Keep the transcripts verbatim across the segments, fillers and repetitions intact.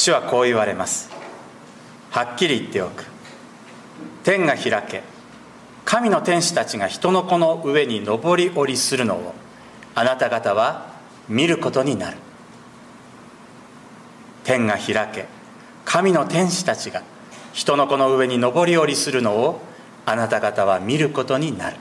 主はこう言われます。はっきり言っておく。天が開け、神の天使たちが人の子の上に上り下りするのをあなた方は見ることになる。天が開け、神の天使たちが人の子の上に上り下りするのをあなた方は見ることになる。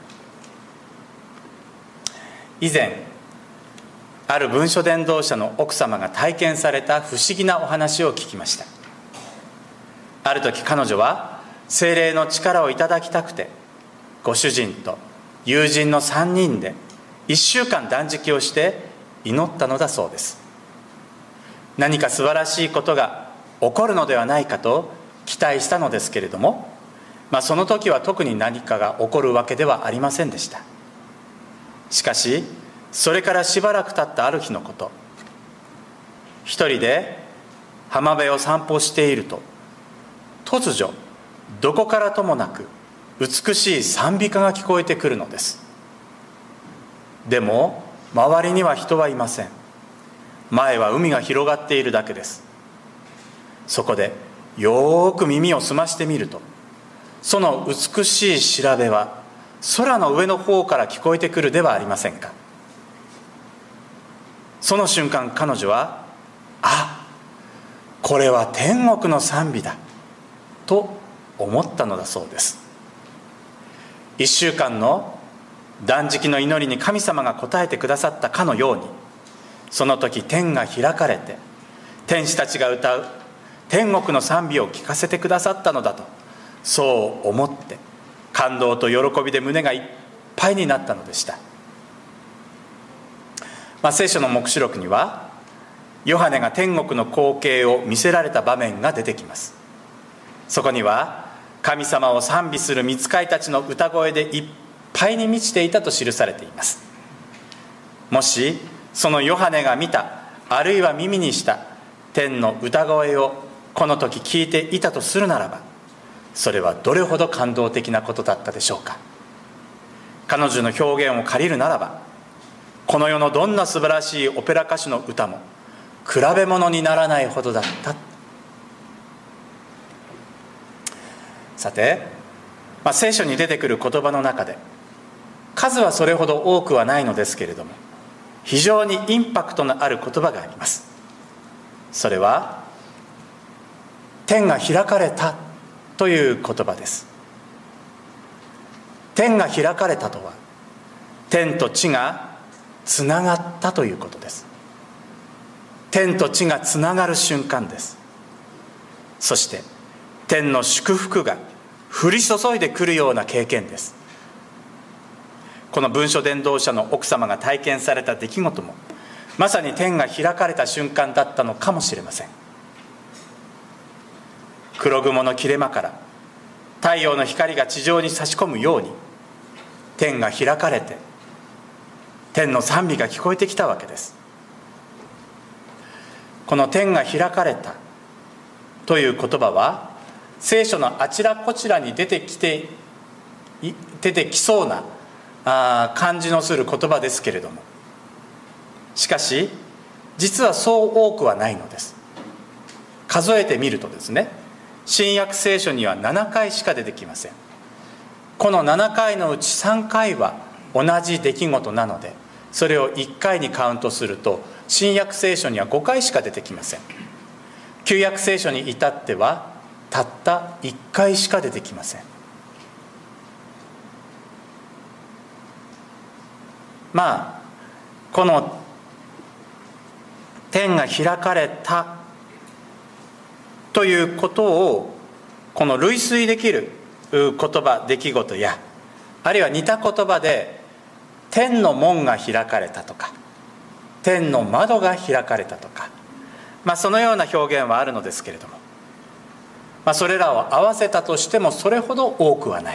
以前、ある文書伝道者の奥様が体験された不思議なお話を聞きました。ある時彼女は聖霊の力をいただきたくて、ご主人と友人のさんにんでいっしゅうかん断食をして祈ったのだそうです。何か素晴らしいことが起こるのではないかと期待したのですけれども、まあ、その時は特に何かが起こるわけではありませんでした。しかしそれからしばらく経ったある日のこと、一人で浜辺を散歩していると、突如どこからともなく美しい賛美歌が聞こえてくるのです。でも周りには人はいません。前は海が広がっているだけです。そこでよーく耳を澄ましてみると、その美しい調べは空の上の方から聞こえてくるではありませんか。その瞬間彼女は、あ、これは天国の賛美だと思ったのだそうです。一週間の断食の祈りに神様が応えてくださったかのように、その時天が開かれて天使たちが歌う天国の賛美を聞かせてくださったのだと、そう思って感動と喜びで胸がいっぱいになったのでした。まあ、聖書の黙示録にはヨハネが天国の光景を見せられた場面が出てきます。そこには神様を賛美する御使いたちの歌声でいっぱいに満ちていたと記されています。もしそのヨハネが見た、あるいは耳にした天の歌声をこの時聞いていたとするならば、それはどれほど感動的なことだったでしょうか。彼女の表現を借りるならば、この世のどんな素晴らしいオペラ歌手の歌も比べ物にならないほどだった。さて、まあ、聖書に出てくる言葉の中で数はそれほど多くはないのですけれども、非常にインパクトのある言葉があります。それは天が開かれたという言葉です。天が開かれたとは、天と地がつながったということです。天と地がつながる瞬間です。そして天の祝福が降り注いでくるような経験です。この文書伝道者の奥様が体験された出来事もまさに天が開かれた瞬間だったのかもしれません。黒雲の切れ間から太陽の光が地上に差し込むように、天が開かれて天の賛美が聞こえてきたわけです。この天が開かれたという言葉は聖書のあちらこちらに出てきて出てきそうなあ感じのする言葉ですけれども、しかし実はそう多くはないのです。数えてみるとですね、新約聖書にはななかいしか出てきません。このななかいのうちさんかいは同じ出来事なので、それをいっかいにカウントすると新約聖書にはごかいしか出てきません。旧約聖書に至ってはたったいっかいしか出てきません。まあこの天が開かれたということを、この類推できる言葉出来事や、あるいは似た言葉で天の門が開かれたとか天の窓が開かれたとか、まあ、そのような表現はあるのですけれども、まあ、それらを合わせたとしてもそれほど多くはない。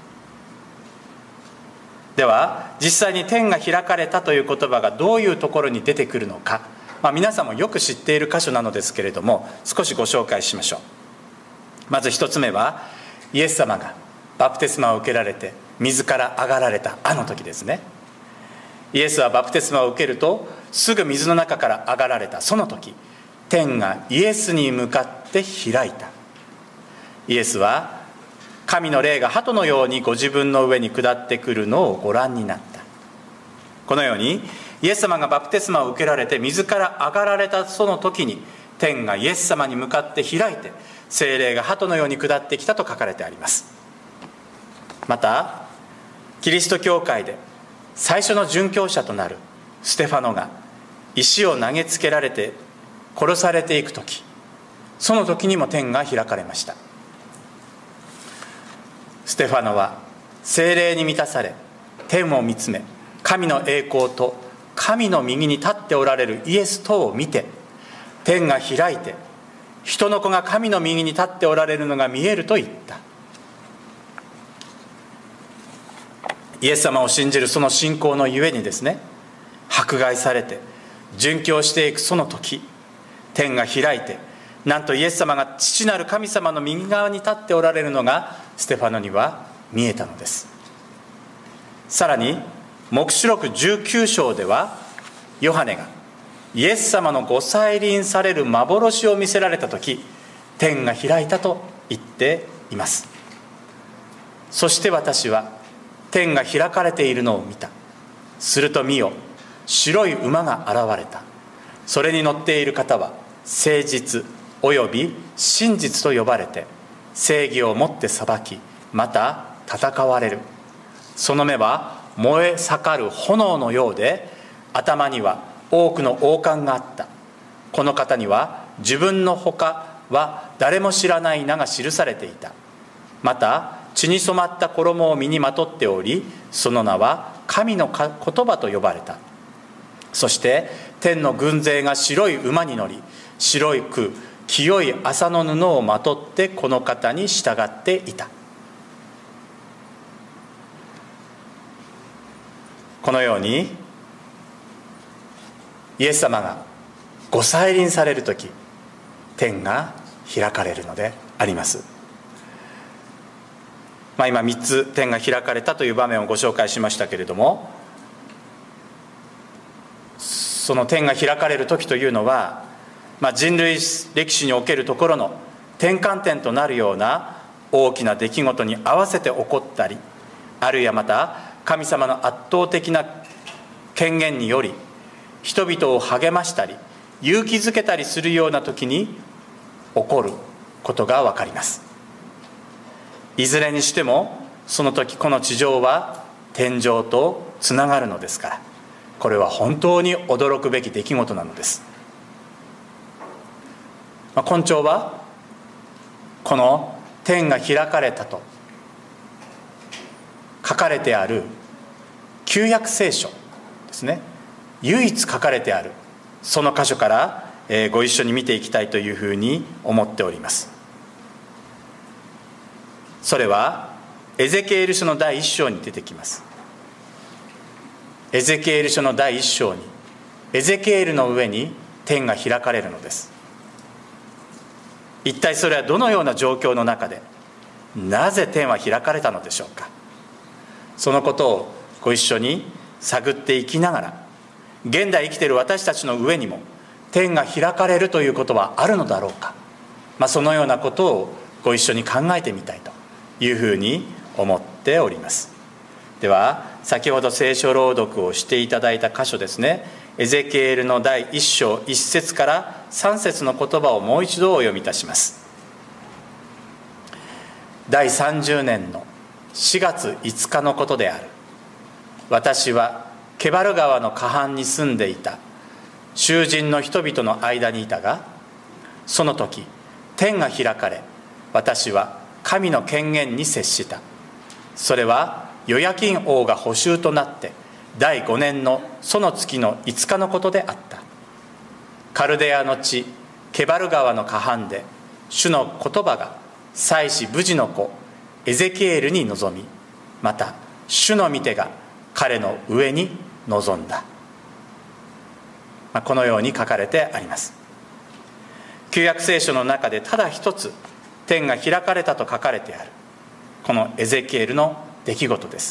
では実際に天が開かれたという言葉がどういうところに出てくるのか、まあ、皆さんもよく知っている箇所なのですけれども、少しご紹介しましょう。まず一つ目は、イエス様がバプテスマを受けられて水から上がられたあの時ですね。イエスはバプテスマを受けるとすぐ水の中から上がられたその時、 天がイエスに向かって開いた。イエスは神の霊が鳩のようにご自分の上に下ってくるのをご覧になった。このようにイエス様がバプテスマを受けられて水から上がられたその時に、天がイエス様に向かって開いて聖霊が鳩のように下ってきたと書かれてあります。またキリスト教会で最初の殉教者となるステファノが石を投げつけられて殺されていく時、その時にも天が開かれました。ステファノは聖霊に満たされ、天を見つめ、神の栄光と神の右に立っておられるイエスとを見て、天が開いて人の子が神の右に立っておられるのが見えると言った。イエス様を信じるその信仰のゆえにですね、迫害されて殉教していくその時、天が開いて、なんとイエス様が父なる神様の右側に立っておられるのがステファノには見えたのです。さらに黙示録じゅうきゅう章では、ヨハネがイエス様のご再臨される幻を見せられた時、天が開いたと言っています。そして私は天が開かれているのを見た。すると見よ、白い馬が現れた。それに乗っている方は誠実および真実と呼ばれて、正義をもって裁き、また戦われる。その目は燃え盛る炎のようで、頭には多くの王冠があった。この方には自分のほかは誰も知らない名が記されていた。また血に染まった衣を身にまとっており、その名は神の言葉と呼ばれた。そして天の軍勢が白い馬に乗り、白いく清い麻の布をまとってこの方に従っていた。このようにイエス様がご再臨される時、天が開かれるのであります。まあ、今みっつ天が開かれたという場面をご紹介しましたけれども、その天が開かれる時というのは、まあ、人類歴史におけるところの転換点となるような大きな出来事に合わせて起こったり、あるいはまた神様の圧倒的な権限により人々を励ましたり勇気づけたりするような時に起こることが分かります。いずれにしてもその時この地上は天上とつながるのですから、これは本当に驚くべき出来事なのです。まあ、根頂はこの天が開かれたと書かれてある旧約聖書ですね、唯一書かれてあるその箇所からご一緒に見ていきたいというふうに思っております。それはエゼキエル書の第一章に出てきます。エゼキエル書の第一章にエゼキエルの上に天が開かれるのです。一体それはどのような状況の中で、なぜ天は開かれたのでしょうか。そのことをご一緒に探っていきながら、現代生きている私たちの上にも天が開かれるということはあるのだろうか、まあ、そのようなことをご一緒に考えてみたいというふうに思っております。では先ほど聖書朗読をしていただいた箇所ですね、エゼキエルの第一章一節から三節の言葉をもう一度お読みいたします。第三十年のしがついつかのことである。私はケバル川の河畔に住んでいた囚人の人々の間にいたが、その時天が開かれ、私は神の権限に接した。それはヨヤキン王が捕囚となって第五年のその月のいつかのことであった。カルデアの地ケバル川の河畔で主の言葉が祭司ブジの子エゼキエルに臨み、また主の御手が彼の上に臨んだ。まあ、このように書かれてあります。旧約聖書の中でただ一つ天が開かれたと書かれてあるこのエゼキエルの出来事です。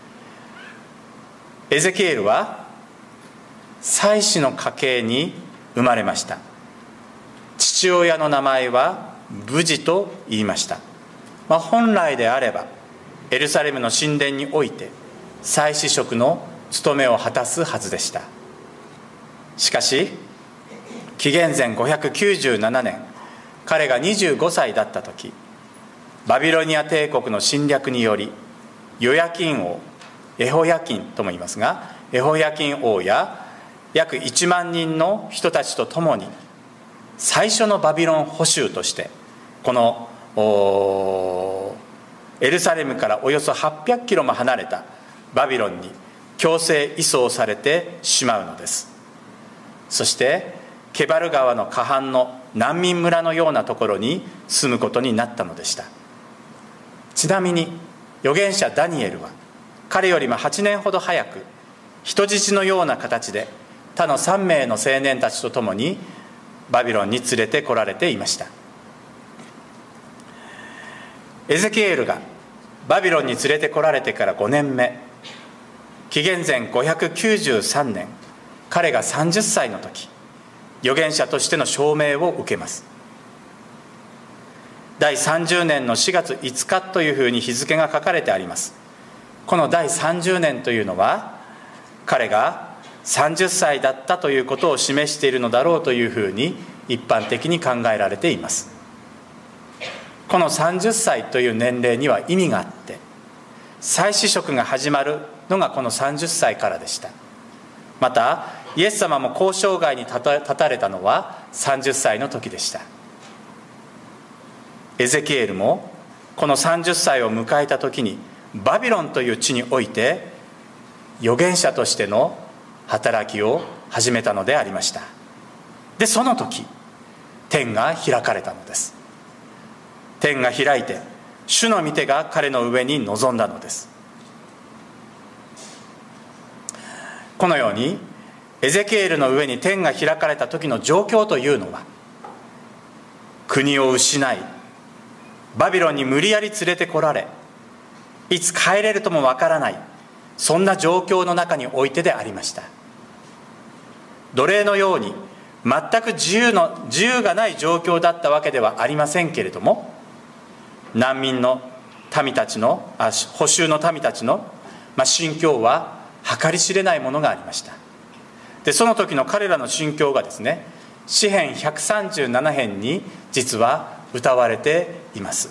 エゼキエルは祭司の家系に生まれました。 父親の名前はブジと言いました。まあ、本来であればエルサレムの神殿において祭司職の務めを果たすはずでした。しかし紀元前ごひゃくきゅうじゅうななねん、彼がにじゅうごさいだった時、バビロニア帝国の侵略によりヨヤキン王、エホヤキンとも言いますが、エホヤキン王や約いちまんにんの人たちと共に最初のバビロン捕囚としてこのエルサレムからおよそはっぴゃくキロも離れたバビロンに強制移送されてしまうのです。そしてケバル川の河畔の難民村のようなところに住むことになったのでした。ちなみに預言者ダニエルは彼よりもはちねんほど早く人質のような形で他のさんめいの青年たちと共にバビロンに連れてこられていました。エゼキエルがバビロンに連れてこられてからごねんめ、紀元前ごひゃくきゅうじゅうさんねん、彼がさんじゅっさいの時、預言者としての証明を受けます。第さんじゅうねんのしがついつかというふうに日付が書かれてあります。この第さんじゅうねんというのは彼がさんじゅっさいだったということを示しているのだろうというふうに一般的に考えられています。このさんじゅっさいという年齢には意味があって、祭司職が始まるのがこのさんじゅっさいからでした。またイエス様も交渉外に立たれたのはさんじゅっさいの時でした。エゼキエルもこのさんじゅっさいを迎えた時にバビロンという地において預言者としての働きを始めたのでありました。でその時天が開かれたのです。天が開いて主の御手が彼の上に臨んだのです。このようにエゼキエルの上に天が開かれた時の状況というのは、国を失いバビロンに無理やり連れてこられ、いつ帰れるともわからない、そんな状況の中においてでありました。奴隷のように全く自由の自由がない状況だったわけではありませんけれども、難民の民たちのあ捕囚の民たちの、まあ、心境は計り知れないものがありました。でその時の彼らの心境がですね、詩編ひゃくさんじゅうなな編に実は歌われています。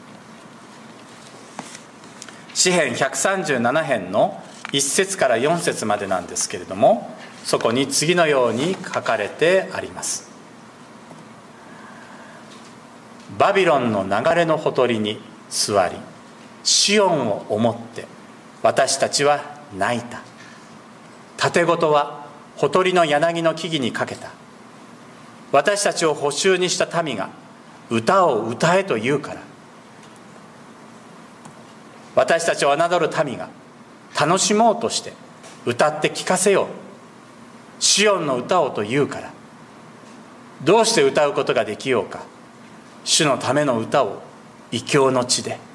詩編ひゃくさんじゅうなな編のいっ節からよん節までなんですけれども、そこに次のように書かれてあります。バビロンの流れのほとりに座り、シオンを思って私たちは泣いた。盾事はほとりの柳の木々にかけた。私たちを捕囚にした民が歌を歌えと言うから、私たちを侮る民が楽しもうとして歌って聞かせよう。シオンの歌をと言うから、どうして歌うことができようか。主のための歌を異教の地で。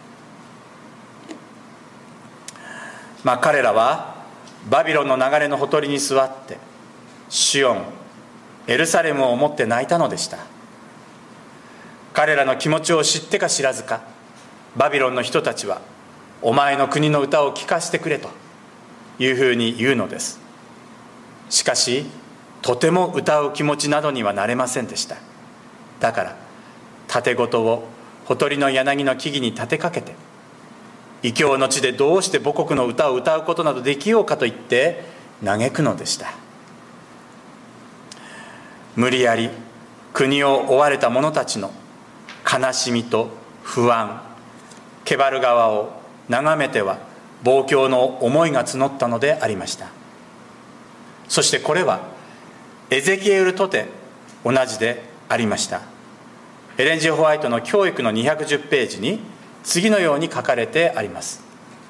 まあ彼らはバビロンの流れのほとりに座ってシオン、エルサレムを思って泣いたのでした。彼らの気持ちを知ってか知らずか、バビロンの人たちはお前の国の歌を聞かせてくれというふうに言うのです。しかしとても歌う気持ちなどにはなれませんでした。だから盾事をほとりの柳の木々に立てかけて、異教の地でどうして母国の歌を歌うことなどできようかと言って嘆くのでした。無理やり国を追われた者たちの悲しみと不安、ケバル川を眺めては望郷の思いが募ったのでありました。そしてこれはエゼキエルとて同じでありました。エレン・ジー・ホワイトの教育のにひゃくじゅうページに次のように書かれてあります。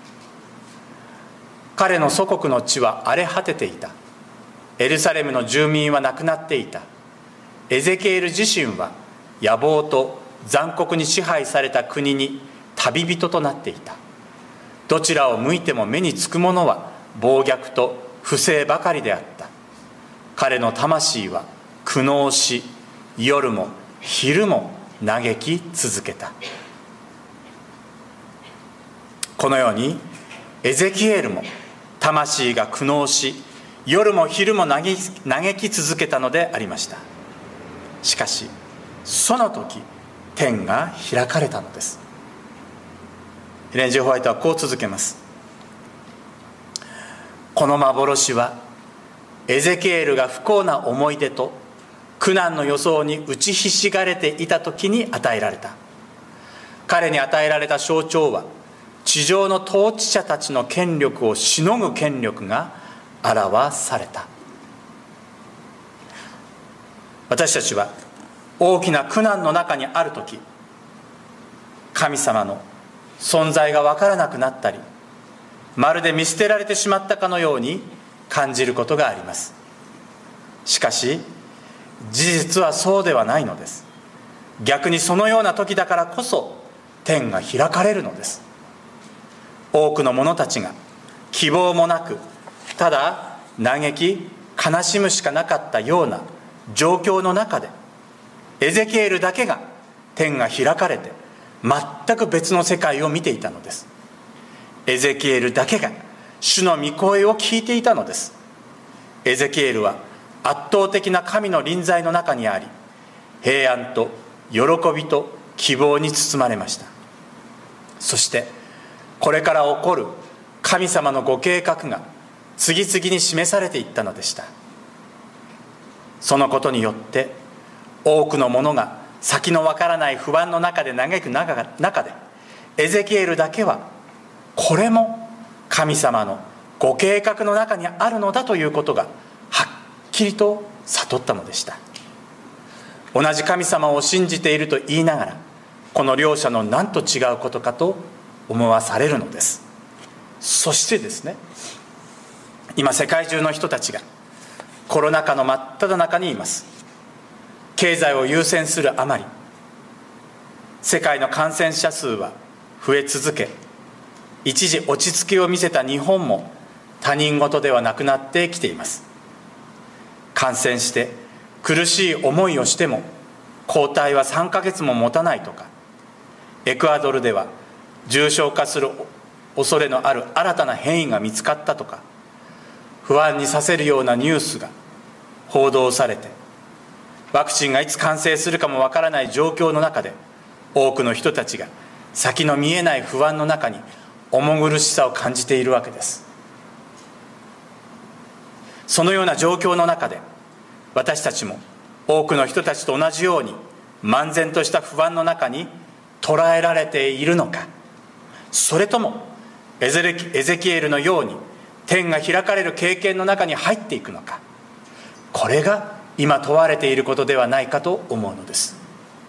彼の祖国の地は荒れ果てていた。エルサレムの住民は亡くなっていた。エゼキエル自身は野望と残酷に支配された国に旅人となっていた。どちらを向いても目につくものは暴虐と不正ばかりであった。彼の魂は苦悩し、夜も昼も嘆き続けた。このようにエゼキエルも魂が苦悩し、夜も昼も嘆き続けたのでありました。しかしその時、天が開かれたのです。エレン・ジェホワイトはこう続けます。この幻はエゼキエルが不幸な思い出と苦難の予想に打ちひしがれていた時に与えられた。彼に与えられた象徴は、地上の統治者たちの権力をしのぐ権力が表された。私たちは大きな苦難の中にある時、神様の存在が分からなくなったり、まるで見捨てられてしまったかのように感じることがあります。しかし事実はそうではないのです。逆にそのような時だからこそ天が開かれるのです。多くの者たちが希望もなく、ただ嘆き悲しむしかなかったような状況の中で、エゼキエルだけが天が開かれて全く別の世界を見ていたのです。エゼキエルだけが主の御声を聞いていたのです。エゼキエルは圧倒的な神の臨在の中にあり、平安と喜びと希望に包まれました。そしてこれから起こる神様のご計画が次々に示されていったのでした。そのことによって多くの者が先のわからない不安の中で嘆く中で、エゼキエルだけはこれも神様のご計画の中にあるのだということがはっきりと悟ったのでした。同じ神様を信じていると言いながら、この両者の何と違うことかと思わされるのです。そしてですね、今世界中の人たちがコロナ禍の真っ只中にいます。経済を優先するあまり、世界の感染者数は増え続け、一時落ち着きを見せた日本も他人事ではなくなってきています。感染して苦しい思いをしても抗体はさんかげつも持たないとか、エクアドルでは重症化する恐れのある新たな変異が見つかったとか、不安にさせるようなニュースが報道されて、ワクチンがいつ完成するかもわからない状況の中で、多くの人たちが先の見えない不安の中に重苦しさを感じているわけです。そのような状況の中で、私たちも多くの人たちと同じように漫然とした不安の中に捉えられているのか、それともエゼキ、エゼキエルのように天が開かれる経験の中に入っていくのか、これが今問われていることではないかと思うのです。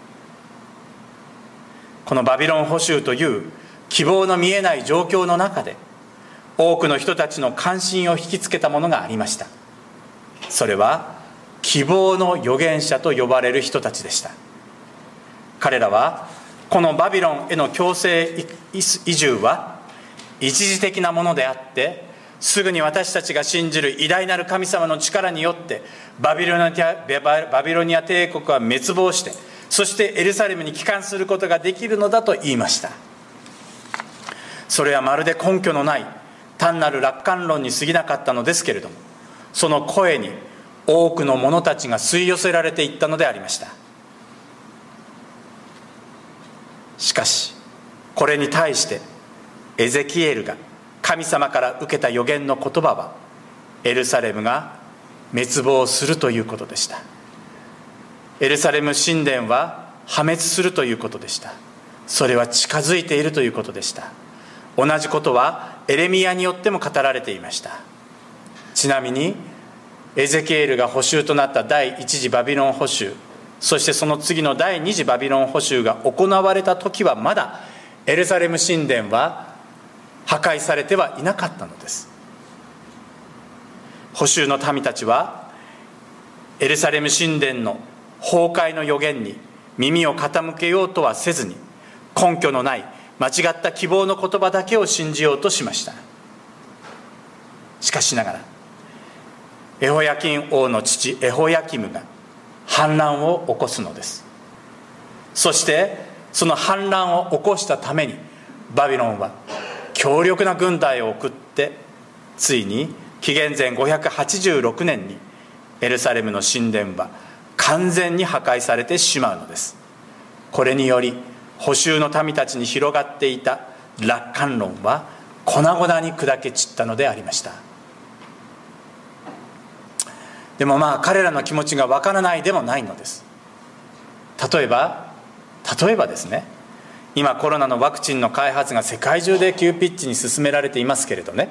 このバビロン捕囚という希望の見えない状況の中で、多くの人たちの関心を引きつけたものがありました。それは希望の預言者と呼ばれる人たちでした。彼らはこのバビロンへの強制移住は一時的なものであって、すぐに私たちが信じる偉大なる神様の力によってバビロニア、バビロニア帝国は滅亡して、そしてエルサレムに帰還することができるのだと言いました。それはまるで根拠のない単なる楽観論に過ぎなかったのですけれども、その声に多くの者たちが吸い寄せられていったのでありました。しかしこれに対してエゼキエルが神様から受けた預言の言葉は、エルサレムが滅亡するということでした。エルサレム神殿は破滅するということでした。それは近づいているということでした。同じことはエレミヤによっても語られていました。ちなみにエゼキエルが捕囚となった第一次バビロン捕囚、そしてその次の第二次バビロン捕囚が行われた時は、まだエルサレム神殿は破壊されてはいなかったのです。捕囚の民たちはエルサレム神殿の崩壊の予言に耳を傾けようとはせずに、根拠のない間違った希望の言葉だけを信じようとしました。しかしながらエホヤキン王の父エホヤキムが反乱を起こすのです。 そしてその反乱を起こしたためにバビロンは強力な軍隊を送って、ついに紀元前ごひゃくはちじゅうろくねんにエルサレムの神殿は完全に破壊されてしまうのです。これにより捕囚の民たちに広がっていた楽観論は粉々に砕け散ったのでありました。でもまあ彼らの気持ちがわからないでもないのです。例えば例えばですね、今コロナのワクチンの開発が世界中で急ピッチに進められていますけれどね、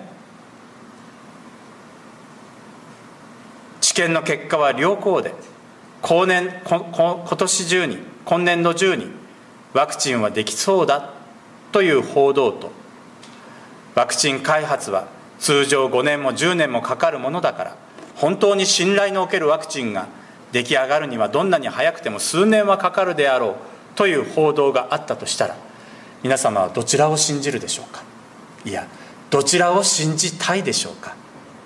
治験の結果は良好で、後年ここ今年中に今年度中にワクチンはできそうだという報道と、ワクチン開発は通常ごねんもじゅうねんもかかるものだから、本当に信頼のおけるワクチンが出来上がるにはどんなに早くても数年はかかるであろうという報道があったとしたら、皆様はどちらを信じるでしょうか。いや、どちらを信じたいでしょうか。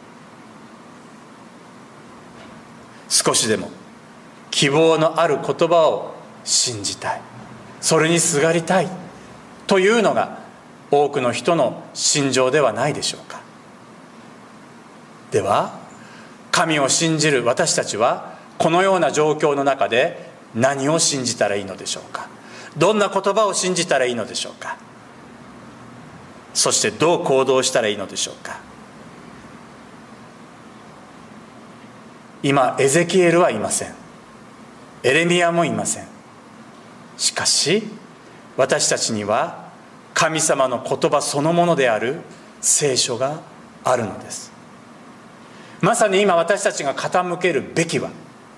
少しでも希望のある言葉を信じたい、それにすがりたいというのが多くの人の心情ではないでしょうか。では神を信じる私たちはこのような状況の中で何を信じたらいいのでしょうか。どんな言葉を信じたらいいのでしょうか。そしてどう行動したらいいのでしょうか。今エゼキエルはいません。エレミヤもいません。しかし私たちには神様の言葉そのものである聖書があるのです。まさに今私たちが傾けるべきは、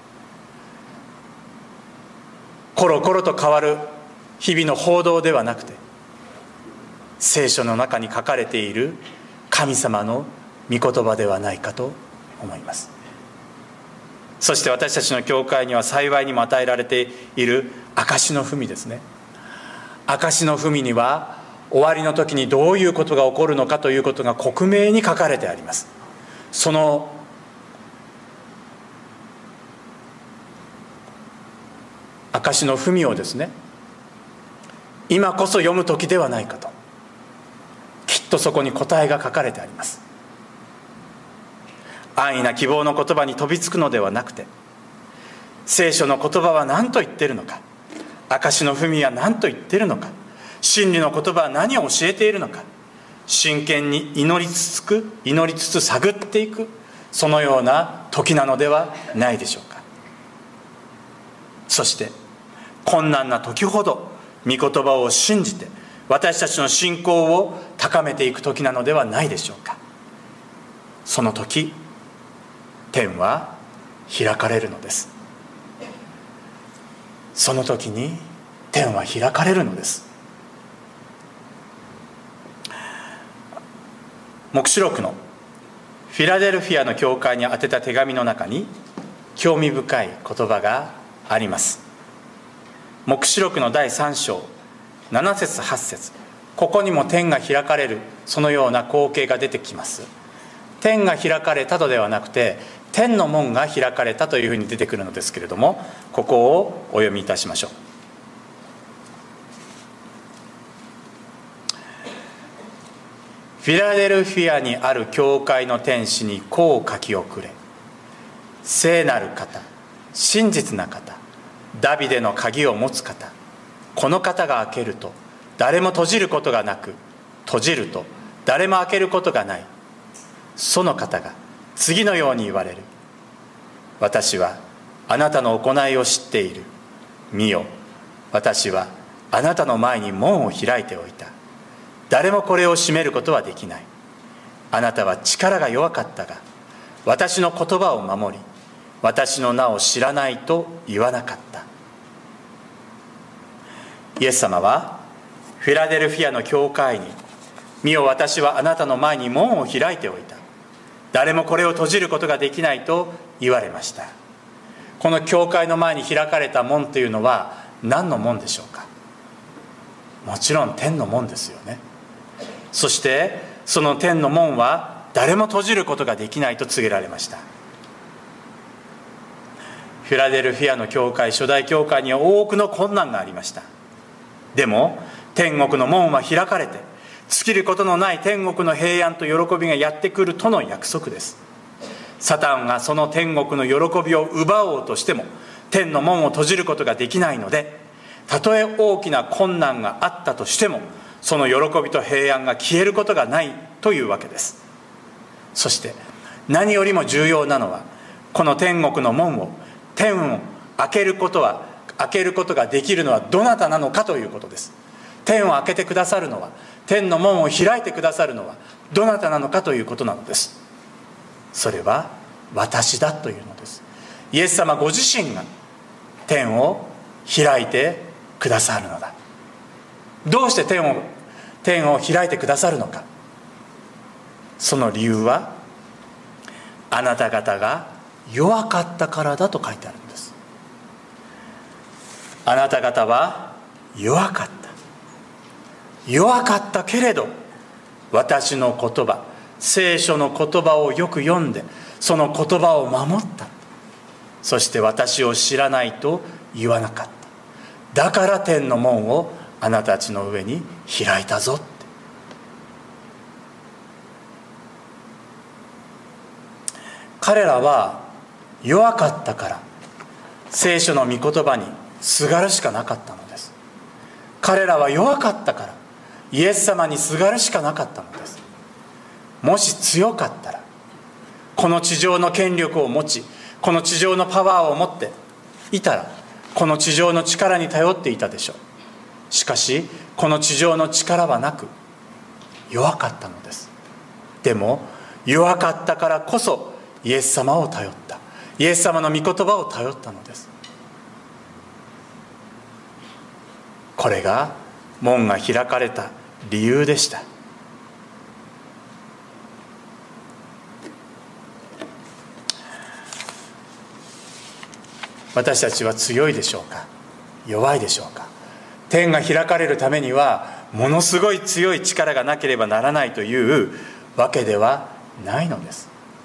コロコロと変わる日々の報道ではなくて、聖書の中に書かれている神様の御言葉ではないかと思います。そして私たちの教会には幸いにも与えられている証の文ですね。証の文には終わりの時にどういうことが起こるのかということが克明に書かれてあります。その証の文をですね、今こそ読む時ではないかと、きっとそこに答えが書かれてあります。安易な希望の言葉に飛びつくのではなくて、聖書の言葉は何と言っているのか、証の文は何と言っているのか、真理の言葉は何を教えているのか、真剣に祈りつつく祈りつつ探っていく、そのような時なのではないでしょうか。そして困難な時ほど御言葉を信じて私たちの信仰を高めていく時なのではないでしょうか。その時天は開かれるのです。その時に天は開かれるのです。黙示録のフィラデルフィアの教会に宛てた手紙の中に興味深い言葉があります。黙示録のだいさん章なな節はち節、ここにも天が開かれるそのような光景が出てきます。天が開かれたとではなくて、天の門が開かれたというふうに出てくるのですけれども、ここをお読みいたしましょう。フィラデルフィアにある教会の天使にこう書き送れ。聖なる方、真実な方、ダビデの鍵を持つ方、この方が開けると誰も閉じることがなく、閉じると誰も開けることがない。その方が次のように言われる。私はあなたの行いを知っている。見よ、私はあなたの前に門を開いておいた。誰もこれを閉めることはできない。あなたは力が弱かったが、私の言葉を守り、私の名を知らないと言わなかった。イエス様はフィラデルフィアの教会に、見よ、私はあなたの前に門を開いておいた。誰もこれを閉じることができないと言われました。この教会の前に開かれた門というのは何の門でしょうか。もちろん天の門ですよね。そしてその天の門は誰も閉じることができないと告げられました。フフィラデルフィアの教会、初代教会には多くの困難がありました。でも天国の門は開かれて、尽きることのない天国の平安と喜びがやってくるとの約束です。サタンがその天国の喜びを奪おうとしても天の門を閉じることができないので、たとえ大きな困難があったとしてもその喜びと平安が消えることがないというわけです。そして何よりも重要なのは、この天国の門を、天を開けることは開けることができるのはどなたなのかということです。天を開けてくださるのは、天の門を開いてくださるのはどなたなのかということなのです。それは私だというのです。イエス様ご自身が天を開いてくださるのだ。どうして天を天を開いてくださるのか。その理由は、あなた方が弱かったからだと書いてあるんです。あなた方は弱かった。弱かったけれど、私の言葉、聖書の言葉をよく読んで、その言葉を守った。そして私を知らないと言わなかった。だから天の門をあなたたちの上に開いたぞって。彼らは弱かったから、聖書の御言葉にすがるしかなかったのです。彼らは弱かったから、イエス様にすがるしかなかったのです。もし強かったら、この地上の権力を持ち、この地上のパワーを持っていたら、この地上の力に頼っていたでしょう。しかしこの地上の力はなく、弱かったのです。でも弱かったからこそイエス様を頼った。イエス様の御言葉を頼ったのです。これが門が開かれた理由でした。私たちは強いでしょうか、弱いでしょうか。天が開かれるためにはものすごい強い力がなければならないというわけではないのです。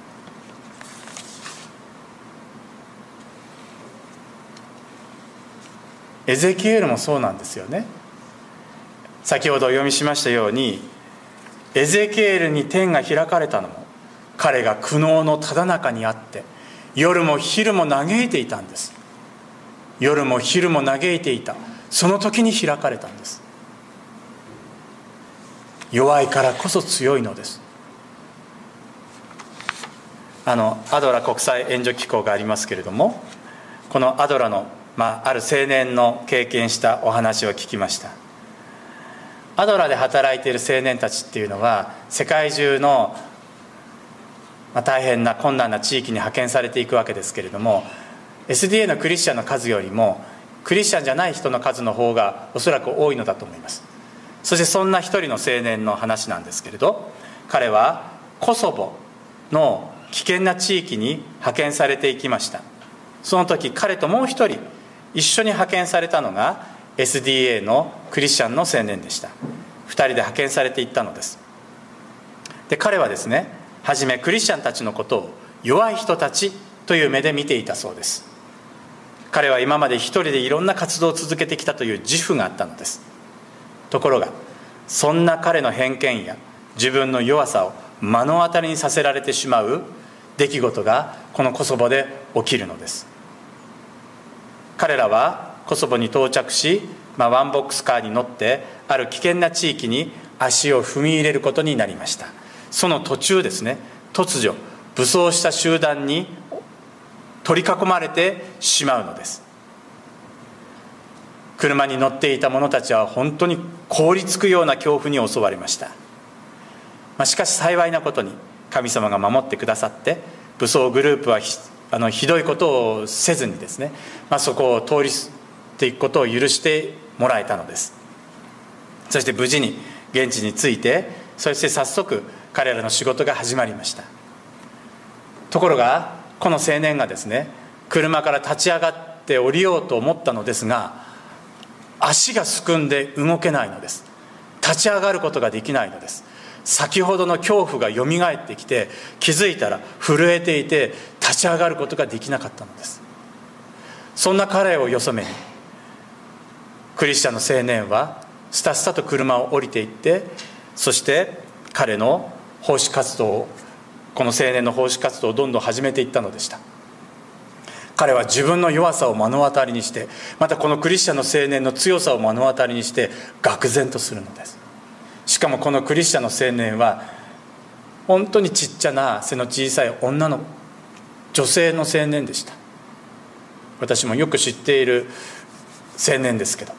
エゼキエルもそうなんですよね。先ほどお読みしましたように、エゼキエルに天が開かれたのも彼が苦悩のただ中にあって、夜も昼も嘆いていたんです。夜も昼も嘆いていたその時に開かれたんです。弱いからこそ強いのです。あのアドラ国際援助機構がありますけれども、このアドラの、まあ、ある青年の経験したお話を聞きました。アドラで働いている青年たちっていうのは、世界中の、まあ、大変な困難な地域に派遣されていくわけですけれども、 エスディーエー のクリスチャンの数よりもクリスチャンじゃない人の数の方がおそらく多いのだと思います。そしてそんな一人の青年の話なんですけれど、彼はコソボの危険な地域に派遣されていきました。その時彼ともう一人一緒に派遣されたのが エスディーエー のクリスチャンの青年でした。二人で派遣されていったのです。で彼はですね、はじめクリスチャンたちのことを弱い人たちという目で見ていたそうです。彼は今まで一人でいろんな活動を続けてきたという自負があったのです。ところがそんな彼の偏見や自分の弱さを目の当たりにさせられてしまう出来事がこのコソボで起きるのです。彼らはコソボに到着し、まあ、ワンボックスカーに乗ってある危険な地域に足を踏み入れることになりました。その途中ですね、突如武装した集団に取り囲まれてしまうのです。車に乗っていた者たちは本当に凍りつくような恐怖に襲われました。まあ、しかし幸いなことに神様が守ってくださって、武装グループは ひ, あのひどいことをせずにですね、まあ、そこを通りていくことを許してもらえたのです。そして無事に現地に着いて、そして早速彼らの仕事が始まりました。ところがこの青年がですね、車から立ち上がって降りようと思ったのですが、足がすくんで動けないのです。立ち上がることができないのです。先ほどの恐怖がよみがえってきて、気づいたら震えていて立ち上がることができなかったのです。 そんな彼をよそ目にクリスチャンの青年はスタスタと車を降りていって、そして彼の奉仕活動をこの青年の奉仕活動をどんどん始めていったのでした。彼は自分の弱さを目の当たりにして、またこのクリスチャンの青年の強さを目の当たりにして愕然とするのです。しかもこのクリスチャンの青年は本当にちっちゃな背の小さい女の女性の青年でした。私もよく知っている青年ですけど、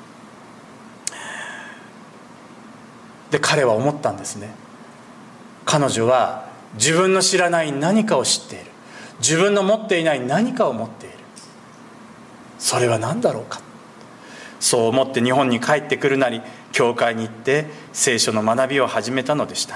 で彼は思ったんですね。彼女は自分の知らない何かを知っている、自分の持っていない何かを持っている。それは何だろうか。そう思って日本に帰ってくるなり、教会に行って聖書の学びを始めたのでした。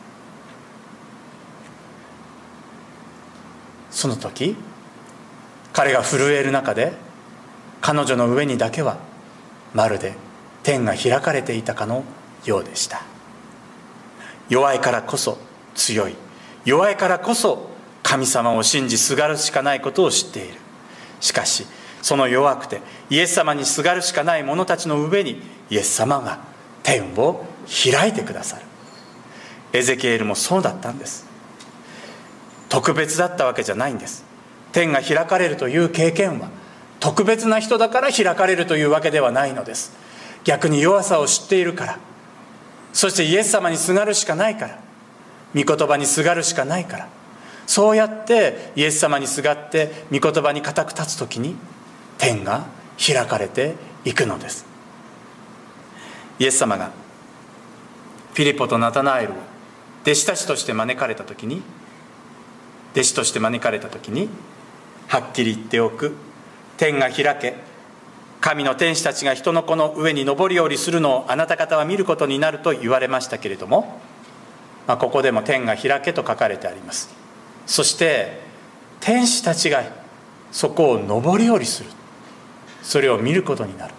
その時彼が震える中で、彼女の上にだけはまるで天が開かれていたかのようでした。弱いからこそ強い、弱いからこそ神様を信じすがるしかないことを知っている。しかしその弱くてイエス様にすがるしかない者たちの上にイエス様が天を開いてくださる。エゼキエルもそうだったんです。特別だったわけじゃないんです。天が開かれるという経験は特別な人だから開かれるというわけではないのです。逆に弱さを知っているから、そしてイエス様にすがるしかないから、御言葉にすがるしかないから、そうやってイエス様にすがって御言葉に固く立つときに天が開かれていくのです。イエス様がフィリポとナタナエルを弟子たちとして招かれたときに弟子として招かれたときにはっきり言っておく。天が開け、神の天使たちが人の子の上に上り下りするのをあなた方は見ることになると言われましたけれども、まあ、ここでも天が開けと書かれてあります。そして天使たちがそこを上り下りする、それを見ることになる。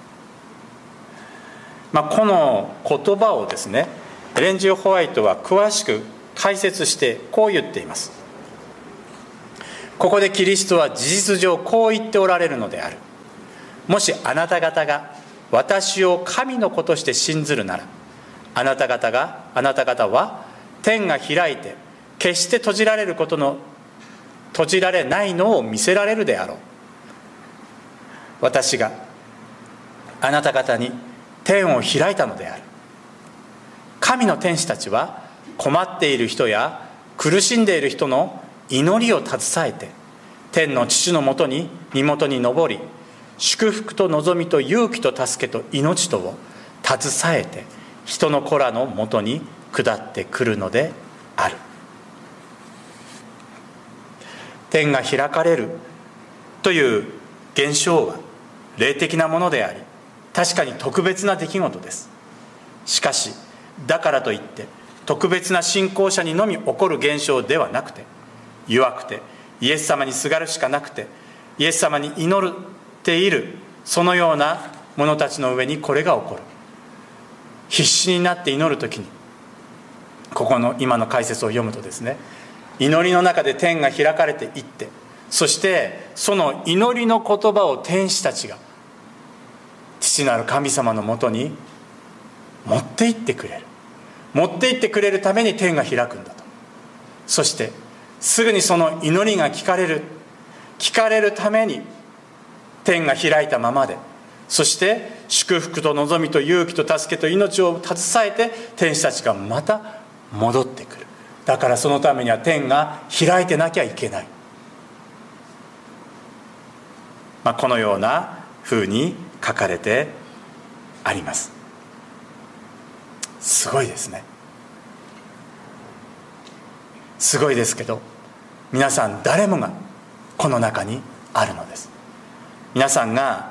まあ、この言葉をですね、エレン・ジー・ホワイトは詳しく解説してこう言っています。ここでキリストは事実上こう言っておられるのである。もしあなた方が私を神の子として信ずるなら、あなた方があなた方は天が開いて決して閉じられることの閉じられないのを見せられるであろう。私があなた方に天を開いたのである。神の天使たちは困っている人や苦しんでいる人の祈りを携えて天の父のもとに身元に上り、祝福と望みと勇気と助けと命とを携えて人の子らのもとに下ってくるのである。天が開かれるという現象は霊的なものであり、確かに特別な出来事です。しかしだからといって特別な信仰者にのみ起こる現象ではなくて、弱くてイエス様にすがるしかなくてイエス様に祈っているそのような者たちの上にこれが起こる。必死になって祈るときに、ここの今の解説を読むとですね、祈りの中で天が開かれていって、そしてその祈りの言葉を天使たちが父なる神様のもとに持って行ってくれる。持って行ってくれるために天が開くんだと。そしてすぐにその祈りが聞かれる聞かれるために天が開いたままで、そして祝福と望みと勇気と助けと命を携えて天使たちがまた戻ってくる。だからそのためには天が開いてなきゃいけない、まあ、このようなふうに書かれてあります。すごいですね。すごいですけど、皆さん誰もがこの中にあるのです。皆さんが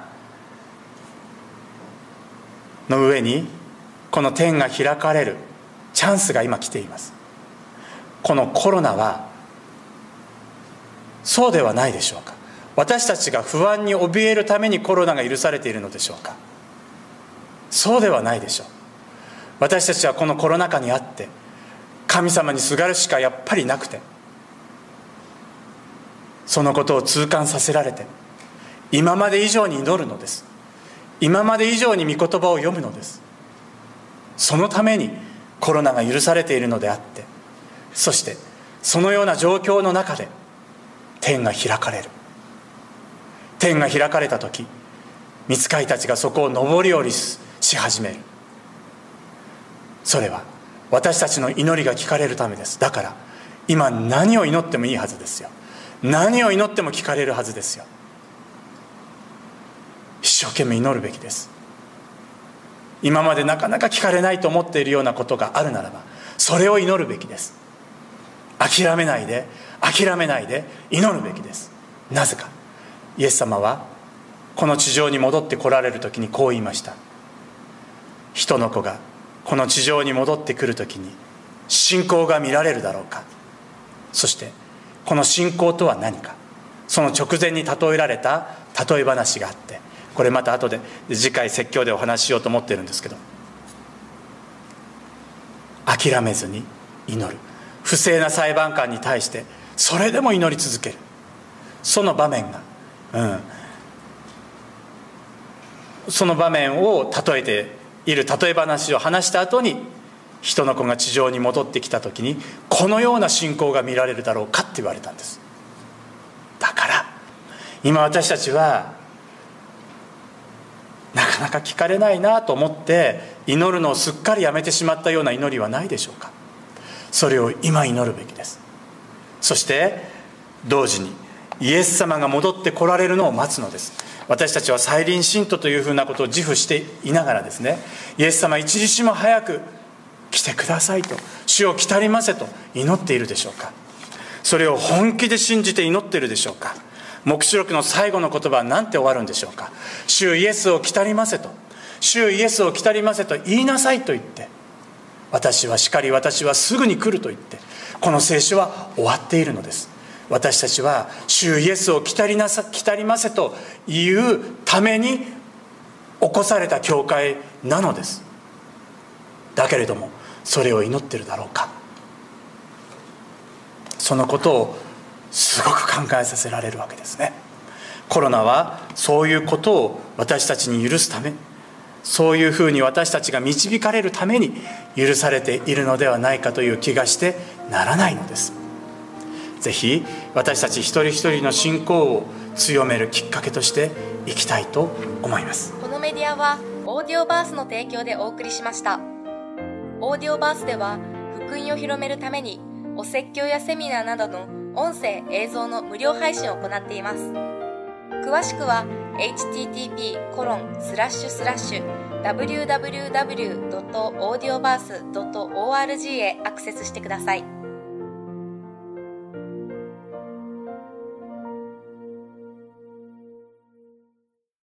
の上にこの天が開かれるチャンスが今来ています。このコロナはそうではないでしょうか。私たちが不安に怯えるためにコロナが許されているのでしょうか。そうではないでしょう。私たちはこのコロナ禍にあって神様にすがるしかやっぱりなくて、そのことを痛感させられて、 今まで以上に祈るのです。今まで以上に御言葉を読むのです。そのためにコロナが許されているのであって、そしてそのような状況の中で天が開かれる。天が開かれた時、御使いたちがそこを上り下りし始める。それは私たちの祈りが聞かれるためです。だから今何を祈ってもいいはずですよ。何を祈っても聞かれるはずですよ。一生懸命祈るべきです。今までなかなか聞かれないと思っているようなことがあるならば、それを祈るべきです。諦めないで諦めないで祈るべきです。なぜか、イエス様はこの地上に戻って来られる時にこう言いました。人の子がこの地上に戻ってくる時に信仰が見られるだろうか。そしてこの信仰とは何か、その直前に例えられた例え話があって、これまた後で次回説教でお話ししようと思っているんですけど、諦めずに祈る。不正な裁判官に対してそれでも祈り続ける。その場面が、うん、その場面を例えている例え話を話した後に、人の子が地上に戻ってきた時にこのような信仰が見られるだろうかって言われたんです。だから今私たちはなかなか聞かれないなと思って祈るのをすっかりやめてしまったような祈りはないでしょうか。それを今祈るべきです。そして同時にイエス様が戻って来られるのを待つのです。私たちは再臨信徒というふうなことを自負していながらですね、イエス様一日も早く来てくださいと、主を来たりませと祈っているでしょうか。それを本気で信じて祈っているでしょうか。黙示録の最後の言葉は何て終わるんでしょうか。主イエスを来たりませと、主イエスを来たりませと言いなさいと言って、私はしかり私はすぐに来ると言って、この聖書は終わっているのです。私たちは主イエスを来たりなさ来たりませというために起こされた教会なのです。だけれどもそれを祈っているだろうか。そのことをすごく考えさせられるわけですね。コロナはそういうことを私たちに許すため、そういうふうに私たちが導かれるために許されているのではないかという気がしてならないのです。ぜひ私たち一人一人の信仰を強めるきっかけとしていきたいと思います。 このメディアはオーディオバースの提供でお送りしました。オーディオバースでは福音を広めるためにお説教やセミナーなどの音声映像の無料配信を行っています。詳しくは エイチティーティーピーコロンスラッシュスラッシュダブリューダブリューダブリュードットオーディオバースドットオーアールジー へアクセスしてください。